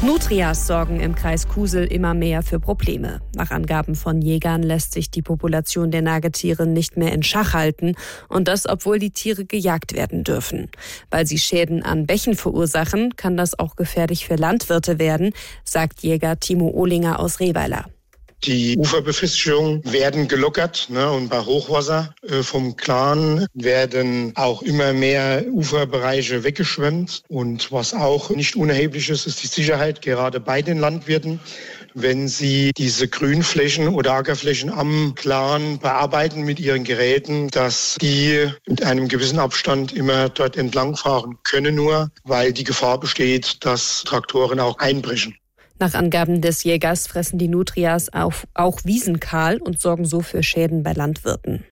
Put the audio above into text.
Nutrias sorgen im Kreis Kusel immer mehr für Probleme. Nach Angaben von Jägern lässt sich die Population der Nagetiere nicht mehr in Schach halten. Und das, obwohl die Tiere gejagt werden dürfen. Weil sie Schäden an Bächen verursachen, kann das auch gefährlich für Landwirte werden, sagt Jäger Timo Ohlinger aus Rehweiler. Die Uferbefestigungen werden gelockert, und bei Hochwasser vom Clan werden auch immer mehr Uferbereiche weggeschwemmt. Und was auch nicht unerheblich ist, ist die Sicherheit, gerade bei den Landwirten. Wenn sie diese Grünflächen oder Ackerflächen am Clan bearbeiten mit ihren Geräten, dass die mit einem gewissen Abstand immer dort entlangfahren können, nur weil die Gefahr besteht, dass Traktoren auch einbrechen. Nach Angaben des Jägers fressen die Nutrias auch Wiesen kahl und sorgen so für Schäden bei Landwirten.